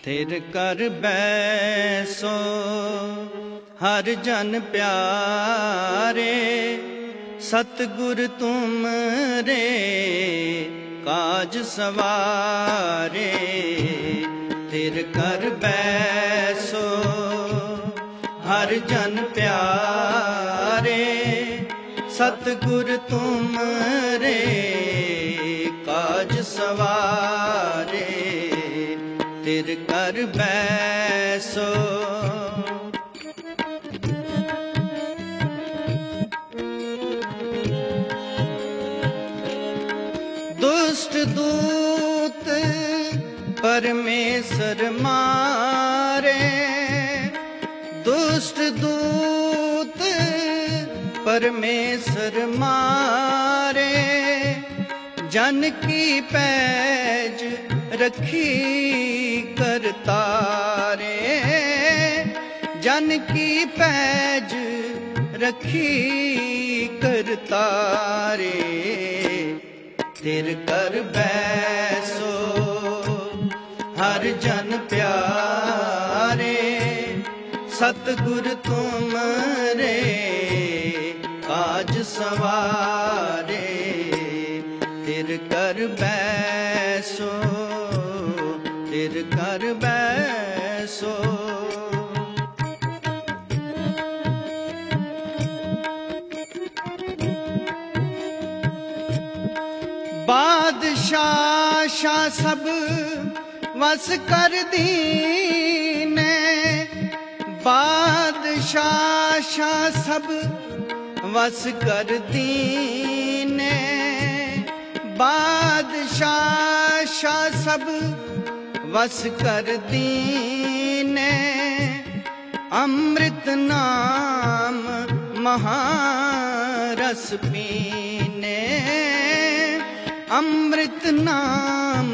थिर कर बैसो हर जन प्यारे, सतगुर तुम रे काज सवारे। थिर कर बैसो हर जन प्यारे, सतगुर तुम रे काज सवारे। थिर कर बैसो दुष्ट दूत परमेश्वर मारे, दुष्ट दूत परमेश्वर मारे। जन की पैज रखी करतारे, जन की पैज रखी करतारे। थिर कर बैसो हर जन प्यारे, सतगुर तुम रे काज सवारे। थिर कर बैसो, थिर कर बैसो। बादशाह शाह सब वस कर दीने, बादशाह शाह सब वस कर दीने। बादशाह शाह सब वस कर दीने। अमृत नाम महारस पीने, अमृत नाम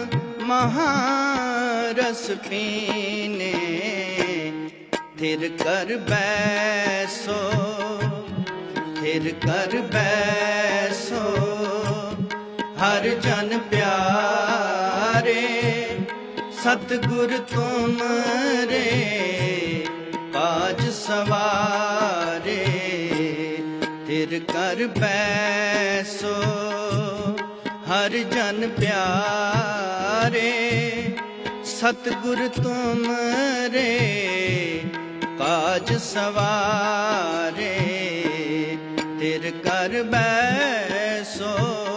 महारस पीने। थिर कर बैसो, थिर कर बैसो हर जन प्यारे, सतगुर तुम रे काज सवारे। थिर कर बैसो हर जन प्यारे, सतगुर तुम रे काज सवारे। थिर कर बैसो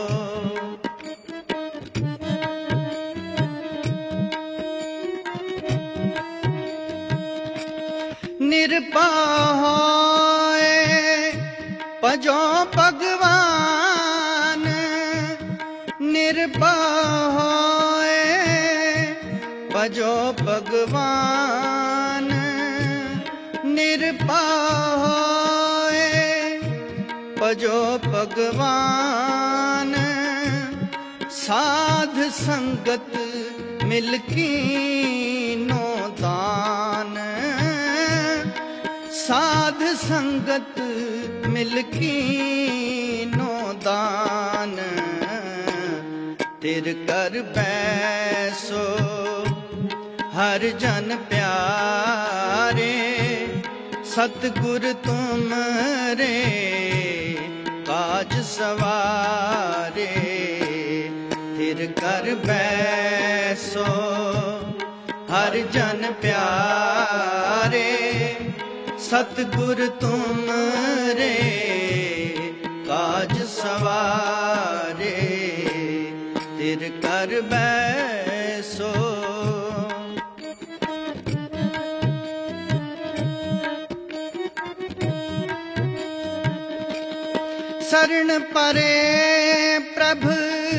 निरपा होए भजो भगवान, निरपा होए भजो भगवान। निरपा होए भजो भगवान। साध संगत मिलकी नो दान, साध संगत मिलकी नो दान। थिर कर बैसो हर जन प्यारे, सतगुर तुम रे काज सवारे। थिर कर बैसो हर जन प्यारे, सतगुर तुम रे काज सवारे। थिर कर बैसो शरण परे प्रभु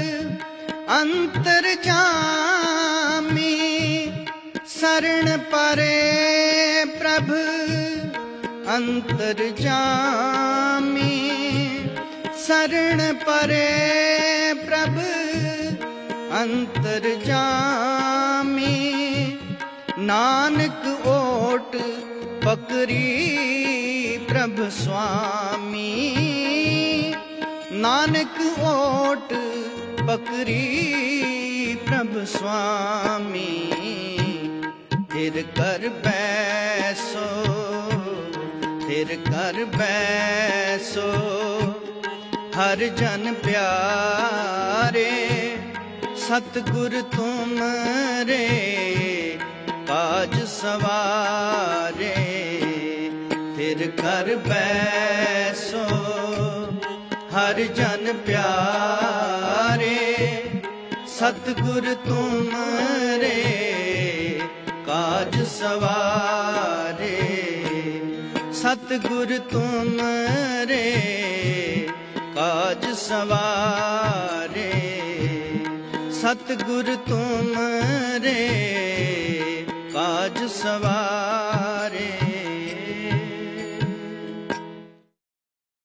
अंतर जामी, शरण परे प्रभु अंतर जामी। शरण परे प्रभु अंतर जामी। नानक ओट पकड़ी प्रभु स्वामी, नानक ओट पकड़ी प्रभु स्वामी। थिर कर बैसो, थिर कर बैसो, हर जन प्यारे, सतगुर तुम रे काज सवारे। थिर कर बैसो, हर जन प्यारे, सतगुर तुम रे काज सवारे। सतगुर तुम रे काज सवारे। सतगुर तुम रे काज सवारे।